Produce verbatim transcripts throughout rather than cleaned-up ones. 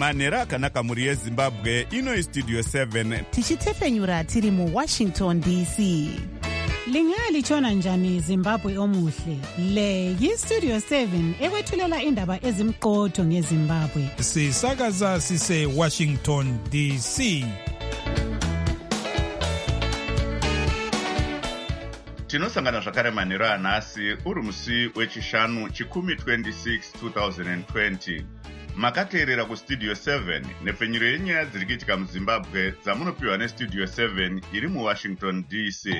manhero akanaka mhuri yezimbabwe. Ino istudio seven tichitefenyura tiri muwashington D C. Lingalitshona njani Zimbabwe omuhle? Le yistudio seven ekwethulela indaba ezimqotho ngeZimbabwe. Sisakaza sise Washington D C. tinosangana zvakare manhero anhasi uri musi wechishanu chikumi twenty-six twenty twenty. Makateerera kustudio seven nepfenyuro yenyaya dziri kuitika muzimbabwe dzamunopiwa nestudio seven iri muwashington D C.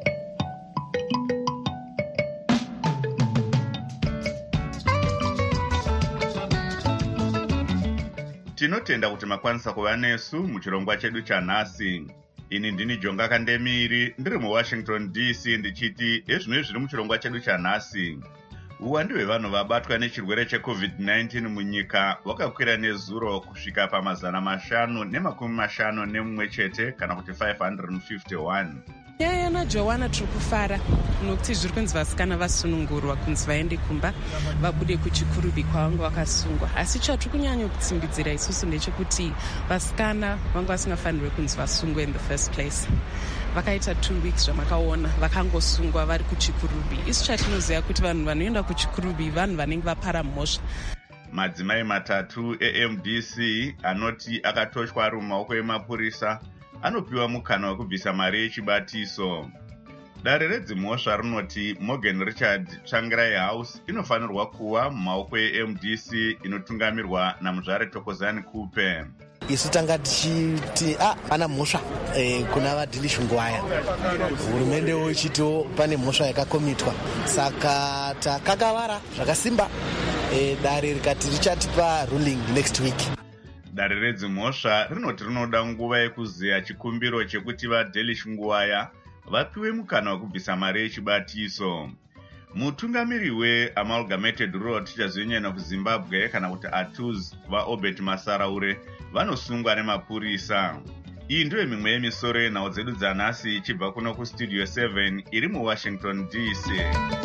Tinotenda kuti makwanisa kuva nesu muchirongwa chedu chanhasi. Ini ndini Jonga Kandemiri ndiri muWashington D C ndichiti ezvino zviri muchirongwa chedu chanhasi. Uwandu hwevanhu vabatwa nechirwere checovid nineteen munyika wakakwira nezuro kusvika pamazana mashanu nemakumi mashanu nemumwe chete kana kuti five hundred fifty-one. Nyaya naJohana tiri kufara nokuti zviri kunzi vasikana vasunungurwa kunzi vaende kumba vabude kuchikurubi kwavanga vakasungwa. Asi chatiri kunyanya kutsimbidzira isusu ndechekuti vasikana vanga vasingafanirwe kunzi vasungwe in the first place. Vakaita two weeks zvamakaona vakangosungwa vari kuchikurubi. Isu chatinoziva kuti vanhu vanoenda kuchikurubi vanhu vanenge vapara mhosva. Madzimai matatu e-M D C anoti akatoshwa ari mumaoko emapurisa anopiwa mukana wekubvisa mari yechibatiso. Dare redzimhosva rinoti Morgan Richard Tsvangirai House inofanirwa kuva mumaoko e-M D C inotungamirwa naMuzvare Thokozani Kupe. Isu tanga tichiti ah pana mhosva eh, kuna vadhilishi ngwaya. Hurumende wochito pane mhosva yakakomitwa. Saka takakavara zvakasimba eh, dare rikati richatipa ruling next week. Dare redzimhosva rinoti rinoda nguva yekuziya chikumbiro chekuti vadhilishi ngwaya vapiwe mukana wekubvisa mari yechibatiso. Mutungamiri weAmalgamated Rural Teachers Union of Zimbabwe kana kuti A T U Z vaObert Masaraure vanosungwa nemapurisa. Iyi ndiyo mimwe yemisoro yenhau dzedu dzanhasi ichibva kuno kustudio seven iri muWashington D C.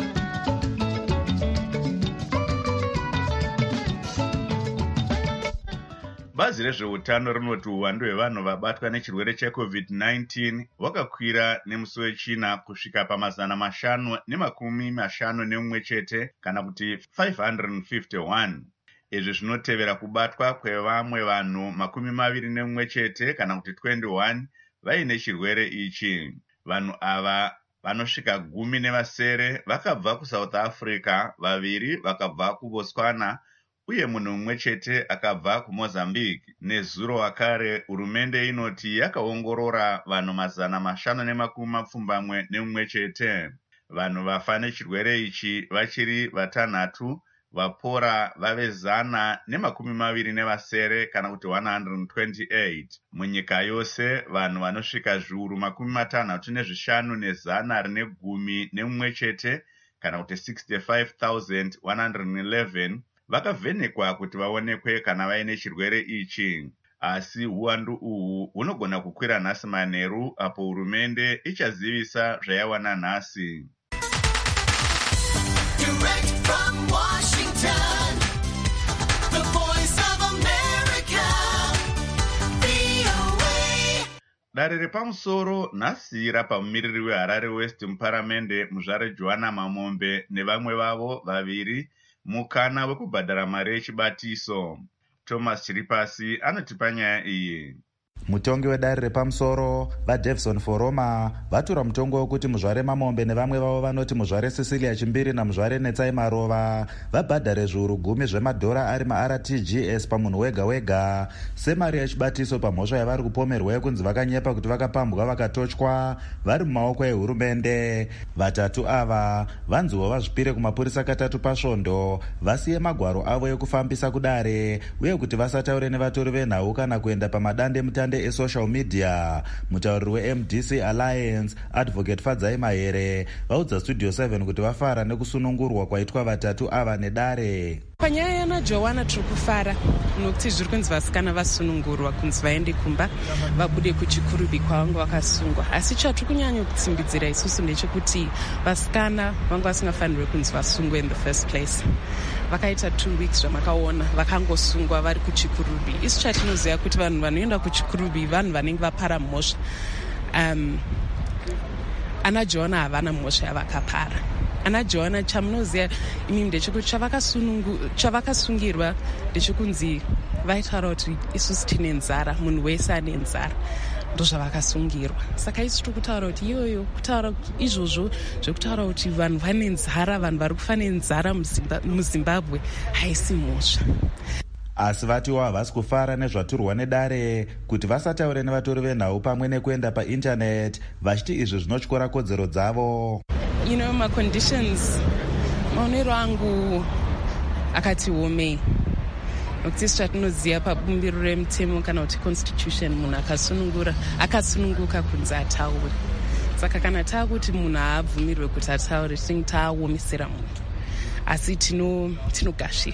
Bazi rezveutano rinoti uwandu hwevanhu vabatwa nechirwere checovid nineteen wakakwira nemusi wechina kusvika pamazana mashanu nemakumi mashanu nemumwe chete kana kuti five hundred fifty-one. Izvi zvinotevera kubatwa kwevamwe vanhu makumi maviri nemumwe chete kana kuti twenty-one vaine chirwere ichi. Vanhu ava vanosvika gumi nevasere vakabva kuSouth Africa, vaviri vakabva kuBotswana uye munhu mumwe chete akabva kuMozambique. Nezuro wakare hurumende inoti yakaongorora vanhu mazana mashanu nemakumi mapfumbamwe nemumwe chete. Vanhu vafa nechirwere ichi vachiri vatanhatu, vapora vave zana nemakumi maviri nevasere kana kuti one hundred twenty-eight. Munyika yose vanhu vanosvika zviuru makumi matanhatu nezvishanu nezana rine gumi nemumwe chete kana kuti sixty-five thousand one hundred eleven vakavhenekwa kuti vaonekwe kana vaine chirwere ichi. Asi uwandu uhu hunogona kukwira nhasi manheru apo hurumende ichazivisa zvayawana nhasi. Direct from Washington, the voice of America, V O A. Dare repamusoro nhasi rapamumiriri weHarare West muparamende Muzvare Johanna Mamombe nevamwe vavo vaviri mukana wekubhadhara mari yechibatiso. Thomas Chiripasi anotipa nyaya iyi. Mutongi wedare repamusoro vaDavison Foroma vatura mutongo wekuti Muzvare Mamombe nevamwe vavo vanoti Muzvare Cecilia Chimbiri naMuzvare Netsai Marova vabhadhare zviuru gumi zvemadhora ari maR T G S pamunhu wega wega semari yechibatiso pamhosva yavari kupomerwa yekunzi vakanyepa kuti vakapambwa vakatochwa vari mumaoko ehurumende. Vatatu ava vanziwo vazvipire kumapurisa katatu pasvondo vasiye magwaro avo ekufambisa kudare uye kuti vasataure nevatori venhau kana kuenda pamadande mutande esocial media. Mutauriri weM D C Alliance Advocate Fadzai Mahere vaudza Studio seven kuti vafara nekusunungurwa kwaitwa vatatu ava nedare. Panyaya yanaJohana tiri kufara nokuti zviri kunzi vasikana vasunungurwa kunzi vaende kumba vabude kuchikurubi kwavanga vakasungwa. Asi chatiri kunyanya kutsimbidzira isusu ndechekuti vasikana vanga vasingafanirwe kunzi vasungwe in the first place. Vakaita two weeks zvamakaona vakangosungwa vari kuchikurubi. Isu chatinoziva kuti vanhu vanoenda kuchikurubi vanhu vanenge vapara mhosva. Um, anaJohana havana mhosva yavakapara. anaJohana chamunoziva imi ndechekuti chavakasungirwa ndechekunzi vaitaura kuti isusu tine nzara, munhu wese ane nzara, ndozvavakasungirwa. Saka isu tiri kutaura kuti iyoyo kutaura izvozvo zvekutaura kuti vanhu vane nzara, vanhu vari kufa nenzara muZimbabwe haisi mhosva. Asi vatiwo havasi kufara nezvaturwa nedare kuti vasataure nevatori venhau pamwe nekuenda paindaneti vachiti izvi zvinotyora kodzero dzavo. You know, my conditions, maonero angu akati homei. Nokuti isu chatinoziva pabumbiro remutemo kana kuti constitution, munhu akasunungura akasununguka kunzi ataure. Saka kana taakuti munhu haabvumirwe kuti ataure, tinenge taaomesera munhu. Asi tinogashira.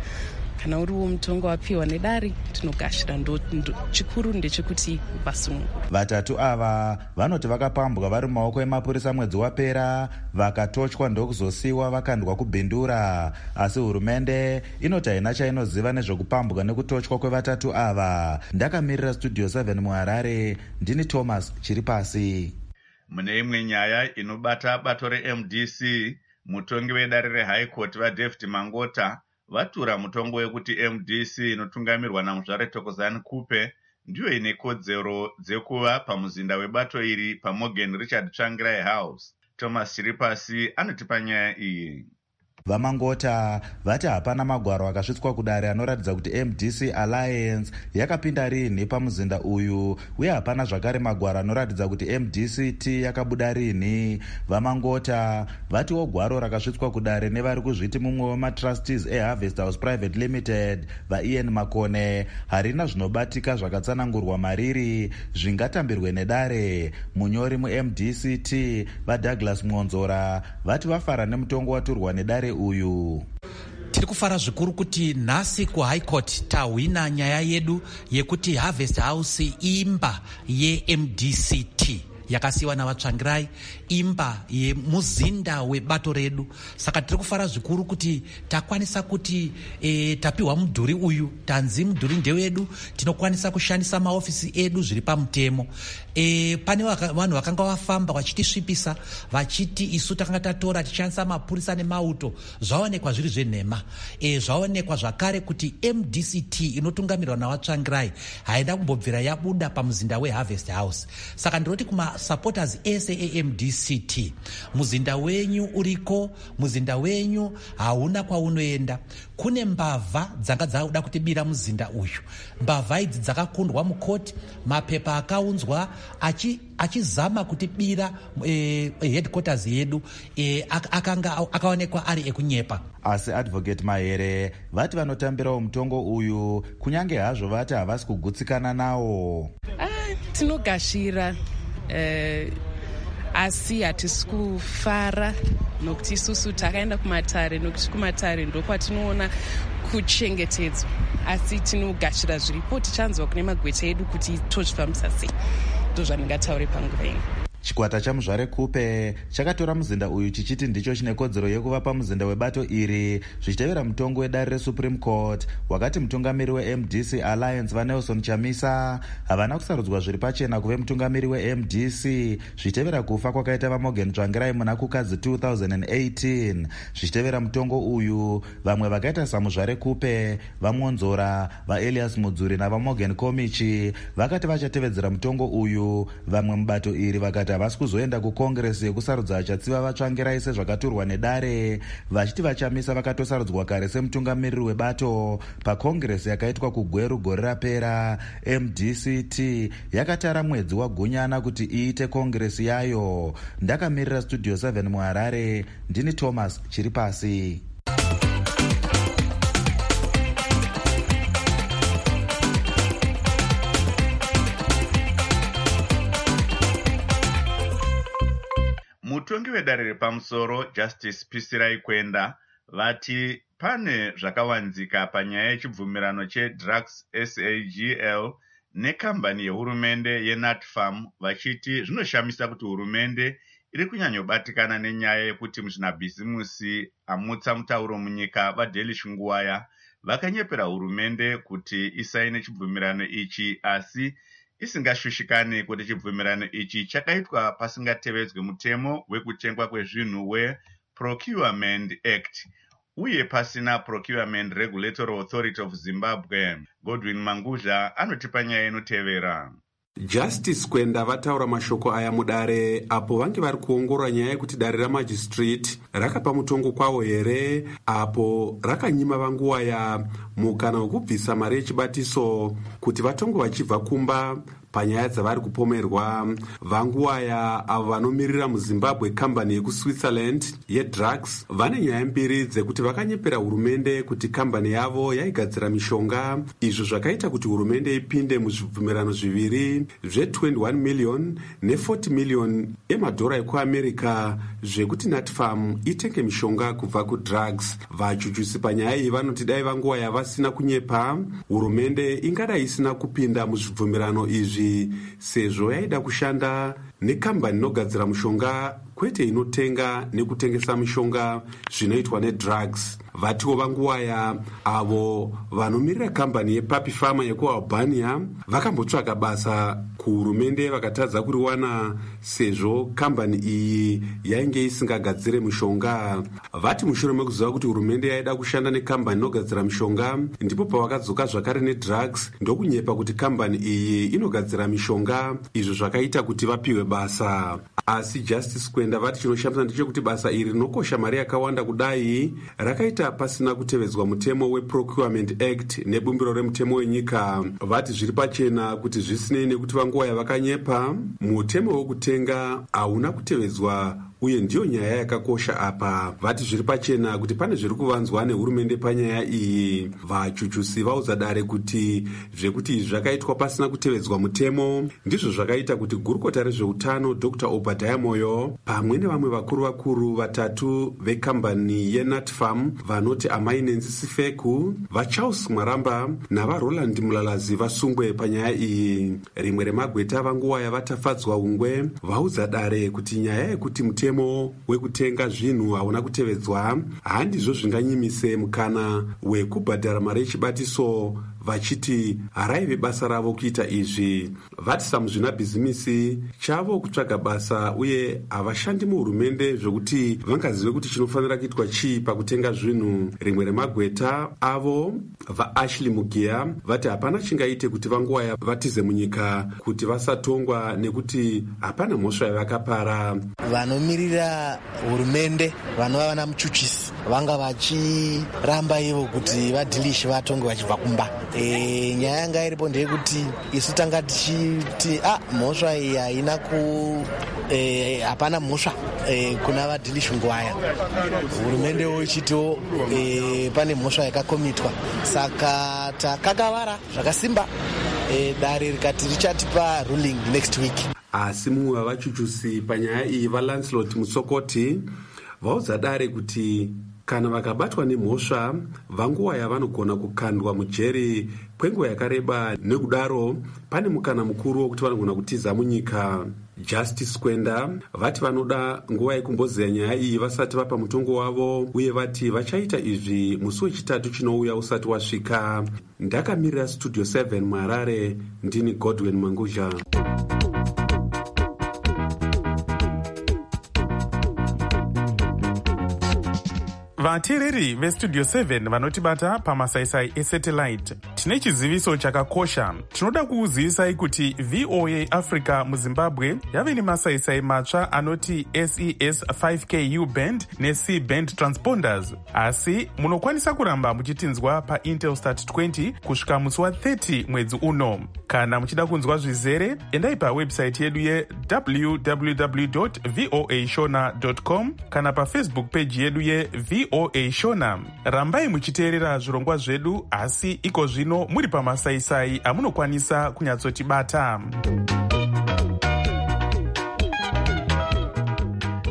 Kana uriwo mutongo wapiwa nedare tinogashira, ndo chikuru ndechekuti vasunungurwe. Vatatu ava vanoti vakapambwa vari mumaoko emapurisa mwedzi wapera, vakatochwa ndokuzosiyiwa vakandwa kubhindura. Asi hurumende inoti haina chainoziva nezvekupambwa nekutochwa kwevatatu ava. Ndakamirira Studio seven muHarare, ndini Thomas Chiripasi. Mune imwe nyaya inobata bato reM D C, mutongi wedare reHigh Court vaDavid Mangota vatura mutongo wekuti M D C inotungamirwa naMuzvare Thokozani Kupe ndiyo ine kodzero dzekuva pamuzinda webato iri paMorgan Richard Tsvangirai House. Thomas Chiripasi anotipa nyaya iyi. Vamangota vati hapana magwaro akasvitswa kudare anoratidza kuti M D C Alliance yakapinda rini pamuzinda uyu, uye hapana zvakare magwaro anoratidza kuti M D C T yakabuda rini. Vamangota vatiwo gwaro rakasvitswa kudare nevari kuzviti mumwe wematrustees eHarvest House Private Limited vaIan Makone harina zvinobatika zvakatsanangurwa mariri zvingatambirwe nedare. Munyori muM D C T vaDouglas Mwonzora vati vafara nemutongo waturwa nedare uyu. Tiri kufara zvikuru kuti nhasi kuHigh Court tahwina nyaya yedu yekuti Harvest House imba yeM D C T yakasiwa navatsvangirai, imba yemuzinda webato redu. Saka tiri kufara zvikuru kuti takwanisa kuti e, tapiwa mudhuri uyu, tanzi mudhuri ndewedu, tinokwanisa kushandisa maofisi edu zviri pamutemo. E, pane vanhu vakanga vafamba vachitisvipisa vachiti isu takanga tatora tichishandisa mapurisa nemauto, zvaonekwa zviri zvenhema. E, zvaonekwa zvakare kuti M D C T inotungamirwa navatsvangirai haina kumbobvira yabuda pamuzinda weHarvest House. Saka ndinoti kuma supporters ese eM D C T, muzinda wenyu uriko, muzinda wenyu hauna kwaunoenda. Kune mbavha dzanga dzauda kutibira muzinda uyu. Mbavha idzi dzakakundwa mukoti, mapepa akaunzwa achi achizama kutibira e, headquarters yedu e, akanga akaonekwa ari ekunyepa. Asi Advocate Mahere vati vanotambirawo mutongo uyu kunyange hazvo vati havasi kugutsikana nawo. Ah, tinogashira Uh, asi hatisi kufara nokuti isusu takaenda kumatare, nokuti kumatare ndokwatinoona kuchengetedzwa. Asi tinogashira zviripo, tichanzwa kune magweta edu kuti tozvifambisa sei. Ndozvandingataure panguva ino. Chikwata chaMuzvare Kupe chakatora muzinda uyu chichiti ndicho chine kodzero yekuva pamuzinda webato iri zvichitevera mutongo wedare reSupreme Court wakati mutungamiri weM D C Alliance vaNelson Chamisa havana kusarudzwa zviri pachena kuve mutungamiri weM D C zvichitevera kufa kwakaita vaMorgan Tsvangirai muna kukadzi two thousand eighteen. Zvichitevera mutongo uyu vamwe vakaita saMuzvare Kupe, vaMwonzora, vaElias Mudzuri navaMorgan Komichi vakati vachatevedzera mutongo uyu, vamwe mubato iri vakati havasi kuzoenda kukongresi yekusarudza achatsiva vatsvangirai sezvakaturwa nedare, vachiti vaChamisa vakatosarudzwa kare semutungamiriri webato pakongresi yakaitwa kuGweru gore rapera. M D C T yakatara mwedzi waGunyana kuti iite kongresi yayo. Ndakamirira Studio seven muHarare, ndini Thomas Chiripasi. Mutongi wedare repamusoro Justice Pisirai Kwenda vati Pane zvakawanzika panyaya yechibvumirano cheDrugs S A G L nekambani yehurumende yeNatfarm vachiti zvinoshamisa kuti hurumende iri kunyanyobatikana nenyaya yekuti muzvinabhizimusi amutsa mutauro munyika vaDelish Ngwaya vakanyepera hurumende kuti isaine chibvumirano ichi, asi isingashushikani kuti chibvumirano ichi chakaitwa pasingatevedzwe mutemo wekutengwa kwezvinhu weProcurement Act uye pasina Procurement Regulatory Authority of Zimbabwe. Godwin Manguzha anotipa nyaya inotevera. Justice Kwenda vataura mashoko aya mudare apo vange vari kuongorora nyaya yekuti dare ramajistrate rakapa mutongo kwawo here, apo rakanyima vanguwaya mukana wekubvisa mari yechibatiso kuti vatongo vachibva kumba panyaya dzavari kupomerwa. Vanguwaya avo vanomirira muZimbabwe kambani yekuswitzerland yedrugs vane nyaya mbiri dzekuti vakanyepera hurumende kuti kambani yavo yaigadzira mishonga, izvo zvakaita kuti hurumende ipinde muzvibvumirano zviviri zve21 million ne40 million emadhora ekuamerica zvekuti Natfarm itenge mishonga kubva kudrugs. Vachuchusi panyaya iyi vanoti dai vanguwaya vasina kunyepa, hurumende ingadai isina kupinda muzvibvumirano izvi sezvo yaida kushanda nekambani inogadzira mishonga kwete inotenga nekutengesa mishonga zvinoitwa nedrugs. Vatiwo vanguwaya avo vanomirira kambani yePapi Pharma yekuAlbania vakambotsvaka basa kuhurumende vakatadza kuriwana sezvo kambani iyi yainge isingagadzire mishonga. Vati mushure mekuziva kuti hurumende yaida kushanda nekambani inogadzira mishonga ndipo pavakadzoka zvakare nedrugs ndokunyepa kuti kambani iyi inogadzira mishonga, izvo zvakaita kuti vapiwe basa. Asi Justice Kwenda vati chinoshamisa ndechekuti basa iri rinokosha mari yakawanda kudai rakaita pasina kutevedzwa mutemo weProcurement Act nebumbiro remutemo wenyika. Vati zviri pachena kuti zvisinei nekuti vanguwaya vakanyepa, mutemo wekutenga hauna kutevedzwa uye ndiyo nyaya yakakosha apa. Vati zviri pachena kuti pane zviri kuvanzwa nehurumende panyaya iyi. Vachuchusi vaudza dare kuti zvekuti izvi zvakaitwa pasina kutevedzwa mutemo ndizvo zvakaita kuti gurukota rezveutano Doctor Obadiah Moyo pamwe nevamwe vakuru vakuru vatatu vekambani yeNatfarm vanoti Amainenzi Sifeku, vaCharles Mwaramba navaRoland Mulalazi vasungwe panyaya iyi. Rimwe remagweta vanguwaya vatafadzwa ungwe vaudza dare kuti nyaya yekuti mutemo wekutenga zvinhu hauna kutevedzwa handizvo zvinganyimise mukana wekubhadhara mari yechibatiso, vachiti haraive basa ravo kuita izvi. Vati samuzvinabhizimisi chavo kutsvaga basa uye havashandi muhurumende zvokuti vangazive kuti chinofanira kuitwa chii pakutenga zvinhu. Rimwe remagweta avo vaAshley Mugia vati hapana chingaite kuti vanguwaya vatize munyika kuti vasatongwa nekuti hapana mhosva yavakapara. Vanomirira hurumende vanova vana muchuchisi vanga vachiramba ivo kuti vaDelish vatongwe vachibva kumba. E, nyaya yanga iripo ndeyekuti isu tanga tichiti ah, mhosva iyi haina ku e, hapana mhosva e, kuna vaDelish Ngwaya. Hurumende ichito e, pane mhosva yakakomitwa, saka takakavara zvakasimba. E, dare rikati richatipa ruling next week. Asi mumwe wavachuchusi panyaya iyi vaLancelot Mutsokoti vaudza dare kuti kana vakabatwa nemhosva vanguwaya vanogona kukandwa mujeri kwenguva yakareba, nekudaro pane mukana mukuru wokuti vanogona kutiza munyika. Justice Kwenda vati vanoda nguva yekumbozeya nyaya iyi vasati vapa mutongo wavo uye vati vachaita izvi musi wechitatu chinouya usati wasvika. Ndakamirira Studio seven muHarare, ndini Godwin Manguzha. Vateereri veStudio seven vanotibata pamasaisai esatellite, tine chiziviso chakakosha. Tinoda kukuzivisai kuti V O A Africa muZimbabwe yave nemasaisai matsva anoti S E S five K U band neC band transponders, asi munokwanisa kuramba muchitinzwa paIntelstat twenty kusvika musi wa30 mwedzi uno. Kana muchida kunzwa zvizere, endai pawebsite yedu ye w w w dot voa shona dot com kana paFacebook page yedu ye V O A Shona. Rambai muchiteerera zvirongwa zvedu, asi iko zvino muri pamasaisai amunokwanisa kunyatsotibata.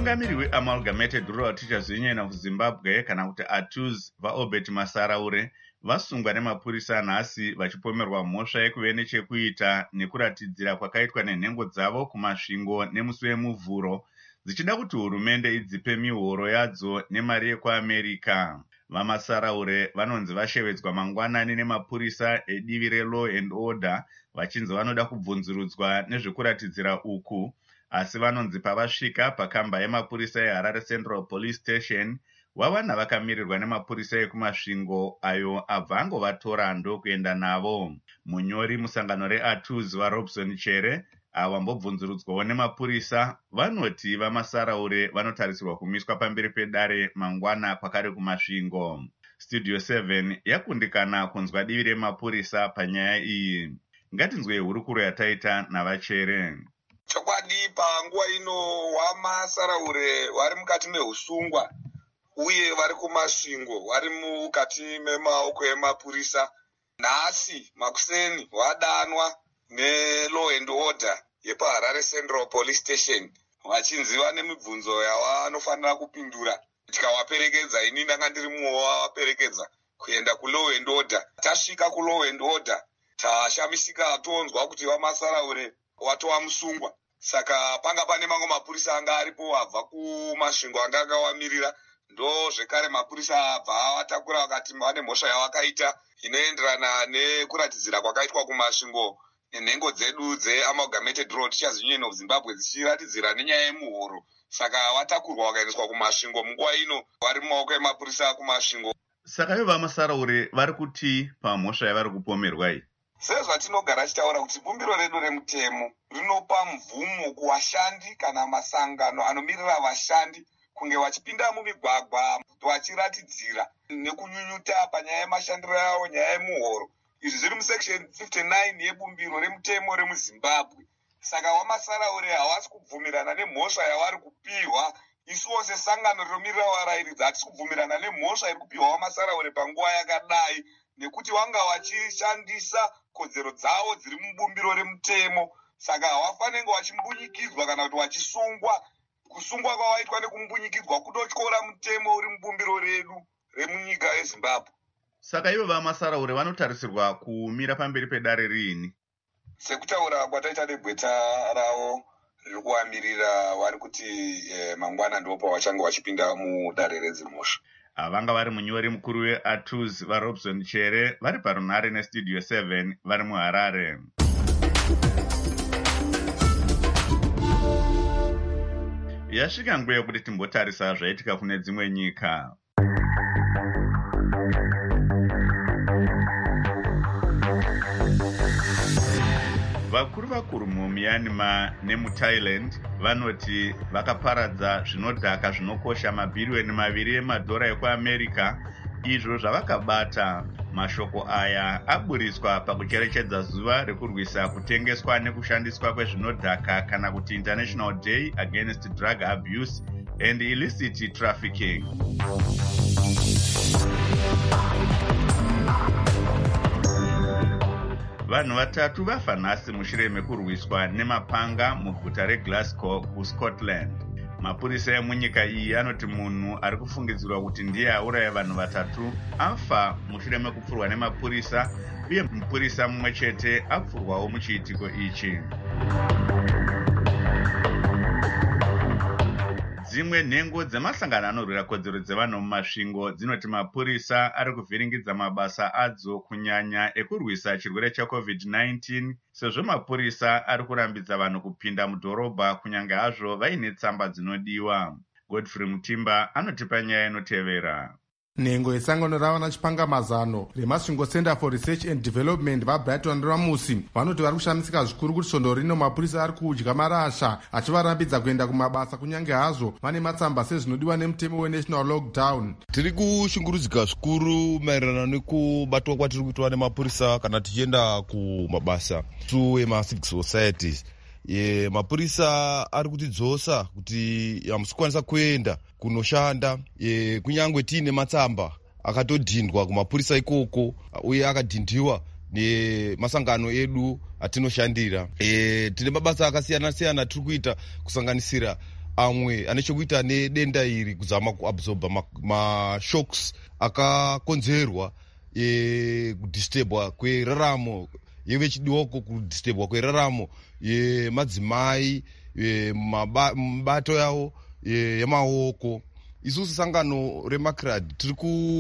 mutungamiri weamalgamated rural teachers union of Zimbabwe kana kuti A T U Z vaObert Masaraure vasungwa nemapurisa nhasi vachipomerwa mhosva yekuve nechekuita nekuratidzira kwakaitwa nenhengo dzavo kumasvingo nemusi wemuvhuro dzichida kuti hurumende idzipe mihoro yadzo nemari yekuamerica. VaMasaraure vanonzi vashevedzwa mangwanani nemapurisa edivi reLaw and Order vachinzi vanoda kubvunzurudzwa nezvekuratidzira uku, asi vanonzi pavasvika pakamba yemapurisa eHarare Central Police Station vawana vakamirirwa nemapurisa ekumasvingo ayo abva angovatora ndokuenda navo. Munyori musangano reA T U Z vaRobson Chere ava mbobvunzurudzwawo nemapurisa vanoti vaMasaraure vanotarisirwa kumiswa pamberi pedare mangwana kwakare kumasvingo. Studio seven yakundikana kunzwa divi remapurisa panyaya iyi. Ngatinzwe hurukuro yataita navaChere. Chokwadi panguva ino vaMasaraure vari mukati mehusungwa uye vari kumasvingo vari mukati memaoko emapurisa. Nhasi makuseni vadanwa neLaw and Order yepaHarare Central Police Station vachinzi vane mibvunzo yavanofanira kupindura. Tikawaperekedza, ini ndanga ndiri mumwe wavaperekedza kuenda kuLaw and Order. Tasvika kuLaw and Order tashamisika tonzwa kuti vaMasaraure watova musungwa. Saka panga pane mamwe mapurisa anga aripo abva kumasvingo anga akawamirira. Ndo zvekare mapurisa abva vatakura vakati vane mhosva yavakaita inoenderana nekuratidzira kwakaitwa kumasvingo nenhengo dzedu dzeamalgamated rural teachers union of Zimbabwe dzichiratidzira nenyaya yemuhoro. Saka vatakurwa vakaendeswa kumasvingo munguva ino vari mumaoko emapurisa kumasvingo. Saka ivo vaMasaraure vari kuti pamhosva yavari kupomerwa iyi. Sezvatinogara tichitaura kuti bumbiro redu remutemo rinopa mvumo kuvashandi kana masangano anomirira vashandi kunge vachipinda mumigwagwa vachiratidzira nekunyunyuta panyaya yemashandiro yavo, nyaya yemuhoro. Izvi zviri musection fifty-nine yebumbiro remutemo remuZimbabwe. Saka vaMasaraure havasi kubvumirana nemhosva yavari kupihwa. Isuwo sesangano rinomirira varairidzi hatisi kubvumirana nemhosva iri kupihwa vaMasaraure panguva yakadai, nekuti vanga vachishandisa kodzero dzavo dziri mubumbiro remutemo. Saka havafanenge vachimbunyikidzwa kana kuti vachisungwa. Kusungwa kwavaitwa nekumbunyikidzwa kutotyora mutemo uri mubumbiro redu remunyika yeZimbabwe. Saka ivo vaMasaraure vanotarisirwa kumira pamberi pedare riini? Sekutaura kwataita negweta ravo riri kuvamirira vari kuti eh, mangwana ndipo pavachange vachipinda mudare redzimhosva. Vanga vari munyori mukuru weA T U Z vaRobson Chere vari parunhare neStudio seven vari muHarare. Yasvika nguva yokuti timbotarisa zvaitika kune dzimwe nyika. Vakuru vakuru muMyanmar nemuThailand vanoti vakaparadza zvinodhaka zvinokosha mabhiriyoni maviri emadhora ekuAmerica izvo zvavakabata. Mashoko aya aburiswa pakucherechedza zuva rekurwisa kutengeswa nekushandiswa kwezvinodhaka kana kuti International Day Against Drug Abuse and Illicit Trafficking. Vanhu vatatu vafa nhasi mushure mekurwiswa nemapanga muguta reGlasgow kuScotland. Mapurisa emunyika iyi anoti munhu ari kufungidzirwa kuti ndiye auraya vanhu vatatu afa mushure mekupfurwa nemapurisa, uye mupurisa mumwe chete apfurwawo muchiitiko ichi. Dzimwe nhengo dzemasangano anorwira kodzero dzevanhu mumasvingo dzinoti mapurisa ari kuvhiringidza mabasa adzo kunyanya ekurwisa chirwere cheCovid nineteen, sezvo mapurisa ari kurambidza vanhu kupinda mudhorobha kunyange hazvo vaine tsamba dzinodiwa. Godfrey Mutimba anotipa nyaya inotevera. Nhengo yesangano rava chipangamazano remasvingo Center for Research and Development vaBrighton Ramusi vanoti vari kushamisika zvikuru kuti svondo rino mapurisa ari kudya marasha achivarambidza kuenda kumabasa kunyange hazvo vane matsamba sezvinodiwa nemutemo wenational lockdown. Tiri kushungurudzika zvikuru maererano nekubatwa kwatiri kuitwa nemapurisa kana tichienda kumabasa through emacivic societies. Ye mapurisa ari kutidzosa kuti hamusikwanisa kuenda kunoshanda ye kunyangwe tiine matsamba akatodhindwa kumapurisa ikoko uye akadhindiwa nemasangano edu atinoshandira. E, tine mabasa akasiyana siyana tiri kuita kusanganisira amwe ane chekuita nedenda iri kuzama kuabsorba mashocks ma akakonzerwa kudistebwa kweraramo yevechidoko, kudistebwa kweraramo yemadzimai, mabato yavo yemaoko. Isusu sangano reMacRad tiri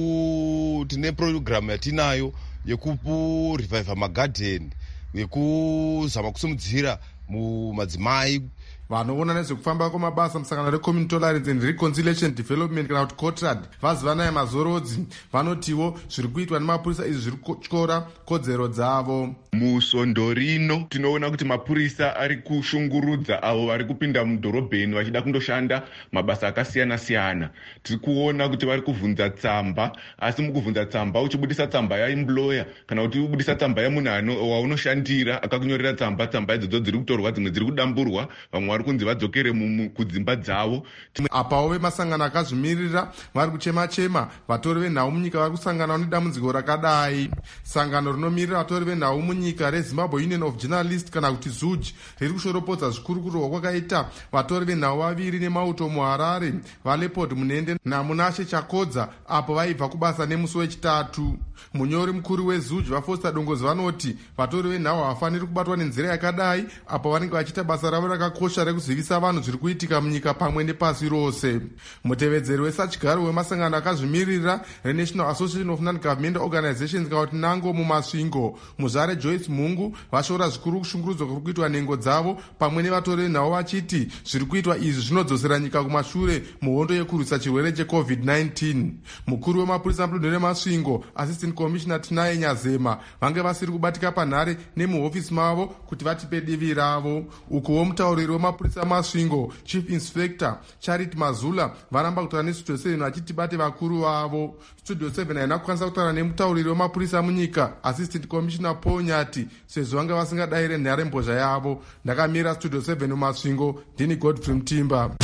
ku tine program yatinayo yekureviva magarden, yekuzama kusimudzira mumadzimai. vanoona nezvekufamba kwamabasa musangano recommunity tolerance and reconciliation development kana kuti COTRAD vazivanaya mazorodzi vanotiwo zviri kuitwa nemapurisa izvi zviri kutyora kodzero dzavo. Musondo rino tinoona kuti mapurisa ari kushungurudza avo vari kupinda mudhorobheni vachida kundoshanda mabasa akasiyana siyana. Tiri kuona kuti vari kuvhunza tsamba, asi mukuvhunza tsamba uchibudisa tsamba yaemployer kana kuti ubudisa tsamba yamunhu waunoshandira akakunyorera tsamba, tsamba idzodzo dziri kutorwa, dzimwe dziri kudamburwa, vamwe vari kunzi vadzokere kudzimba dzavo. Apawo vemasangano akazvimirira vari kuchema-chema vatori venhau munyika vari kusanganawo nedambudziko rakadai. Sangano rinomirira vatori venhau munyika reZimbabwe Union of Journalists kana kuti ZUJ riri kushoropodza zvikuru kurwa kwakaita vatori venhau vaviri nemauto muHarare, vaLeopold Munende naMunashe Chakodza apo vaibva kubasa nemusi wechitatu. Munyori mukuru weZUJ vaFoster Dongozi vanoti vatori venhau havafaniri kubatwa nenzira yakadai apo vanenge vachiita basa ravo rakakosha rekuzivisa vanhu zviri kuitika munyika pamwe nepasi rose. Mutevedzeri wesachigaro wemasangano akazvimirira reNational Association of Non-Governmental Organizations kana kuti NANGO mumasvingo, Muzare Joyce Mungu vashora zvikuru kushungurudzwa kuri kuitwa nhengo dzavo pamwe nevatori venhau vachiti zviri kuitwa izvi zvinodzosera nyika kumashure muhondo yekurwisa chirwere checovid nineteen. Mukuru wemapurisa mudunhu remasvingo Assistant Commissioner Tinaye Nyazema vange vasiri kubatika panhare nemuhofisi mavo kuti vatipe divi ravo. Ukuwo mutauriri wemapurisa masvingo Chief Inspector Charity Mazula varamba kutaura nestudio seven vachiti bate vakuru vavo. Studio seven haina kukwanisa kutaura nemutauriri wemapurisa munyika Assistant Commissioner Paul Nyati sezvo vange vasingadayire nhare mbozha yavo. Ndakamira Studio seven mumasvingo, ndini Godfrey Mtimba.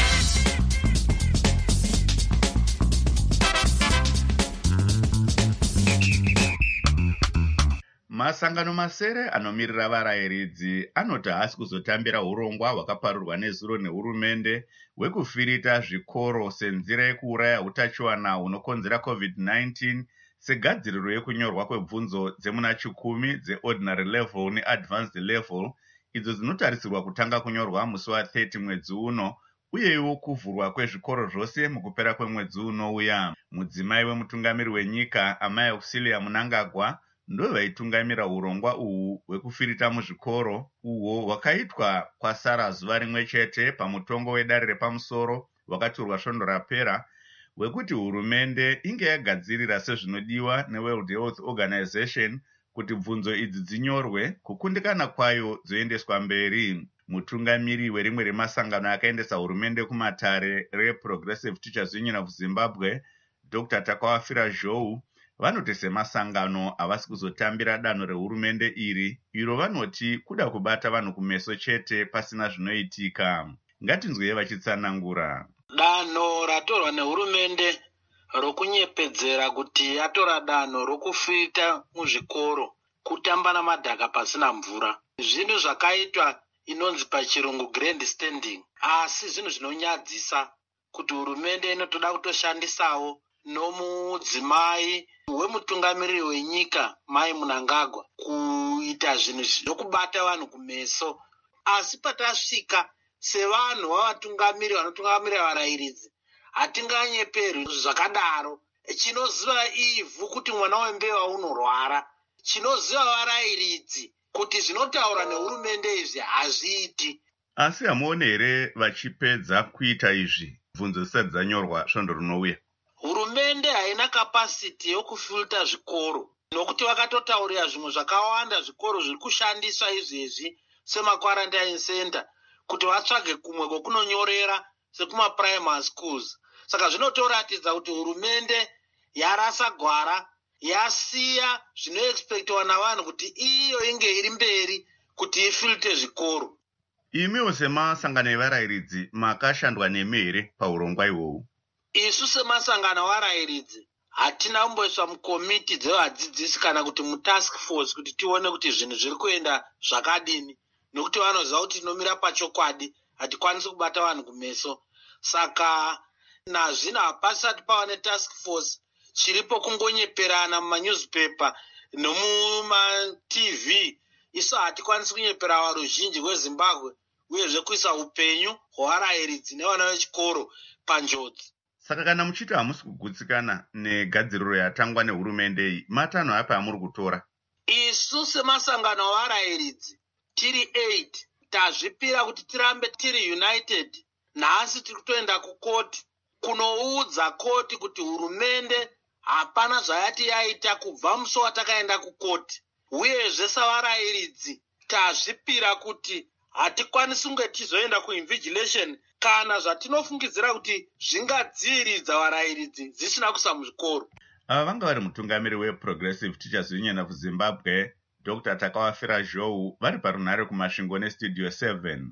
Masangano masere anomirira varayiridzi anoti haasi kuzotambira urongwa hwakaparurwa nezuro nehurumende hwekufirita zvikoro senzira yekuuraya utachiwana hunokonzera covid nineteen segadziriro yekunyorwa kwebvunzo dzemuna chikumi dzeordinary level neadvanced level idzo dzinotarisirwa kutanga kunyorwa musi wa30 mwedzi uno, uyewo kuvhurwa kwezvikoro zvose mukupera kwemwedzi unouya. Mudzimai wemutungamiri wenyika Amai Auxilia Mnangagwa ndo vaitungamira urongwa uhu hwekufirita muzvikoro uhwo hwakaitwa kwasara zuva rimwe chete pamutongo wedare repamusoro hwakatorwa svondo rapera hwekuti hurumende inge yagadzirira sezvinodiwa neWorld Health Organization kuti bvunzo idzi dzinyorwe, kukundikana kwayo dzoendeswa mberi. Mutungamiri werimwe remasangano akaendesa hurumende kumatare reProgressive Teachers Union of Zimbabwe Doctor Takawafira Zhou vanoti semasangano havasi kuzotambira danho rehurumende iri iro vanoti kuda kubata vanhu kumeso chete pasina zvinoitika. Ngatinzwei vachitsanangura. Danho ratorwa nehurumende rokunyepedzera kuti yatora danho rokufirita muzvikoro kutamba namadhaka pasina mvura. Zvinhu zvakaitwa inonzi pachirungu grandstanding, asi zvinhu zvinonyadzisa kuti hurumende inotoda kutoshandisawo nomudzimai wemutungamiriri wenyika Mai Mnangagwa kuita zvinhu zvokubata vanhu kumeso. Asi patasvika sevanhu vavatungamiri vanotungamirira varayiridzi hatinganyeperwi zvakadaro. Chinoziva ivhu kuti mwana wembeva unorwara, chinoziva varayiridzi kuti zvinotaura nehurumende izvi hazviiti. Asi hamuone here vachipedza kuita izvi bvunzo zisati dzanyorwa svondo rinouya? Hurumende haina kapasiti yokufilta zvikoro, nokuti vakatotaurira zvimwe zvakawanda zvikoro zviri kushandiswa izvezvi semaquarantine center kuti vatsvage kumwe kwekunonyorera sekumaprimary schools. Saka zvinotoratidza kuti hurumende yarasa gwara, yasiya zvinoexpectwa navanhu kuti iyo inge iri mberi kuti ifilte zvikoro. Imiwo semasangano evarayiridzi makashandwa nemi here paurongwa ihwohwu? Isu semasangano varayiridzi hatina kumboiswa mukomiti dzevadzidzisi kana kuti mutask force kuti tione kuti zvinhu zviri kuenda zvakadini, nokuti vanoziva kuti tinomira pachokwadi, hatikwanisi kubata vanhu kumeso. saka nazvino hapasati pava netask force. Chiripo kungonyeperana mumanewspaper nomumatv. Isu hatikwanisi kunyepera varuzhinji rwezimbabwe uyezve kuisa upenyu hwevarayiridzi nevana vechikoro panjodzi. Saka kana muchiti hamusi kugutsikana negadziriro yatangwa nehurumende iyi, matanho apa amuri kutora? Isu semasangano avarayiridzi tiri eight tazvipira kuti tirambe tiri united. Nhasi tiri kutoenda kukoti kunoudza koti kuti hurumende hapana zvayati yaita kubva musi watakaenda kukoti. Uyezve savarayiridzi tazvipira kuti hatikwanisi kunge tizoenda kuinvigilation kana zvatinofungidzira kuti zvingadziviridza varayiridzi zvisina kusa muzvikoro. Ava vanga vari mutungamiri weProgressive Teachers Union of Zimbabwe, Doctor Takawafira Zhou, vari parunhare kumasvingo nestudio seven.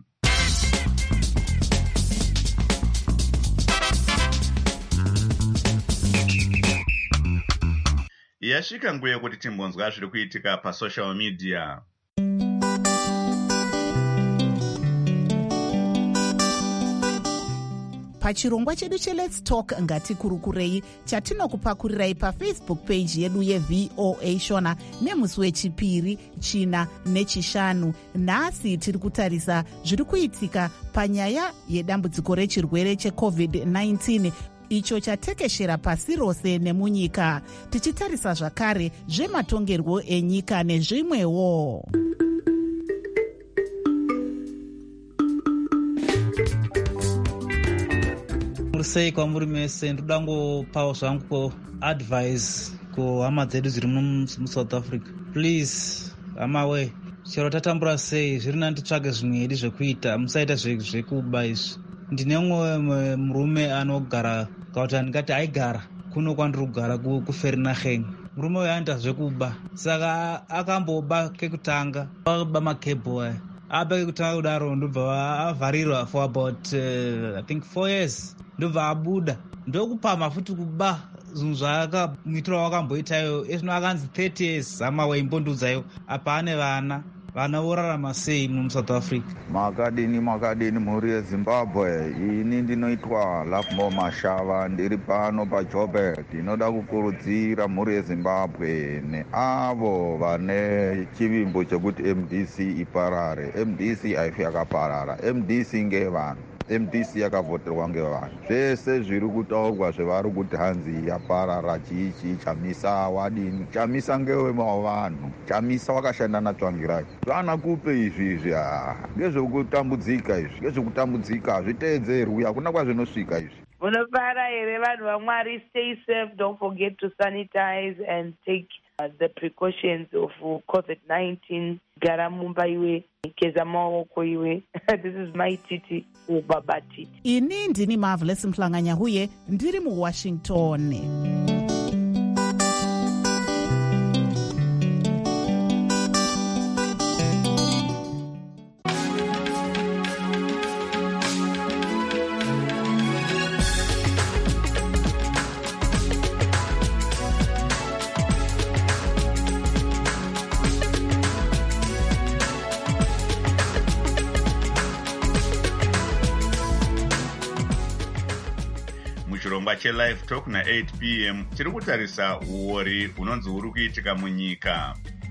Yasvika nguva yekuti timbonzwa zviri kuitika pasocial media. Pachirongwa chedu cheLet's Talk ngatikurukurei chatinokupakurirai pafacebook page yedu yeV O A Shona nemusi wechipiri, china nechishanu. Nhasi tiri kutarisa zviri kuitika panyaya yedambudziko rechirwere checovid nineteen icho chatekeshera pasi rose nemunyika, tichitarisa zvakare zvematongerwo enyika nezvimwewo. Sei kwamuri mese, ndoda ngopawo zvangu advice kuhama dzedu dziri muSouth Africa. Please, hama we, chero tatambura sei, zviri nani titsvage zvimwe zvekuita, musaita zvekuba izvi. Ndine mumwe murume anogara kauti ndingati aigara kuno kwandiri kugara kuFerinachen. Murume uyu anoita zvekuba, saka akamboba kekutanga aba makebho aya. Aba kekutanga kudaro ndobva avharirwa for about uh, I think four years. Ndobva abuda ndokupama futi kuba zvinhu zvakamuitira wakamboitayo ezvino akanzi thirty years. Hama waimbondudzayo apa ane vana vana vorarama sei muSouth Africa? Makadini makadini mhuri yeZimbabwe. Ini ndinoitwa Lafmo Mashava, ndiri pano paJoburg. Ndinoda kukurudzira mhuri yeZimbabwe neavo vane chivimbo chekuti M D C iparare. M D C haifi yakaparara, M D C ngevanhu. M D C yakavhoterwa ngevanhu. Zvese zviri kutaurwa zvevari kuti hanzi yaparara chichi chamisa wadini, chamisa ngewema vanhu, chamisa wakashanda naTsvangirai. Zvana kupe izvi izvi ngezvekutambudzika izvi, ngezvekutambudzika hazviteedzerwi, hakuna kwazvinosvika izvi. Munofara here vanhu vaMwari, stay safe, don't forget to sanitize and take uh, the precautions of COVID nineteen. Gara mumba iwe, geza maoko iwe. This is my Titi Baba Titi. Ini ndini Marvelous Mhlanganyahuye, ndiri muWashington. Muchirongwa cheLive Talk na eight p m tiri kutarisa uori hunonzi huri kuitika munyika.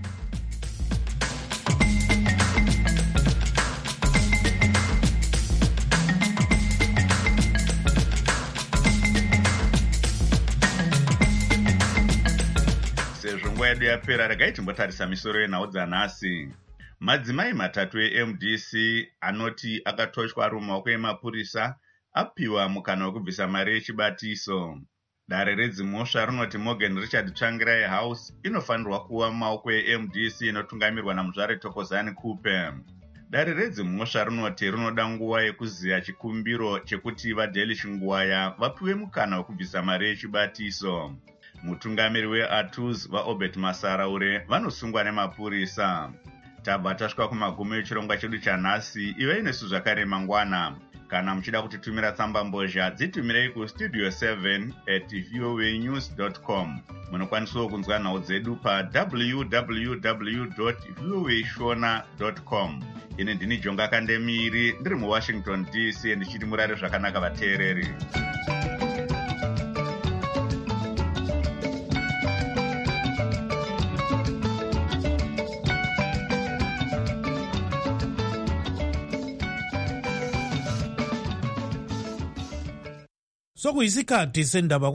Sezvo nguva yedu yapera, regai timbotarisa misoro yenhau dzanhasi. Madzimai matatu eM D C anoti akatoshwa ari mumaoko emapurisa apiwa mukana wekubvisa mari yechibatiso. Dare redzimhosva rinoti Morgan Richard Tsvangirai House inofanirwa kuva mumaoko eM D C inotungamirwa naMuzvare Thokozani Kupe. Dare redzimhosva rinoti rinoda nguva yekuziya chikumbiro chekuti vaDelish Ngwaya vapiwe mukana wekubvisa mari yechibatiso. Mutungamiri weAtus vaObert Masaraure vanosungwa nemapurisa. Tabva tasvika kumagumi echirongwa chedu chanhasi. Ive inesu zvakare mangwana. Kana muchida kutitumira tsamba mbozha, dzitumirei kustudio seven at voa news dot com. Munokwanisawo kunzwa nhau dzedu pa w w w dot voa shona dot com. Ine ndini Jonga Kandemiri, ndiri muWashington D C, ndichiti murare zvakanaka vateereri. Sokuyisikhathi sendaba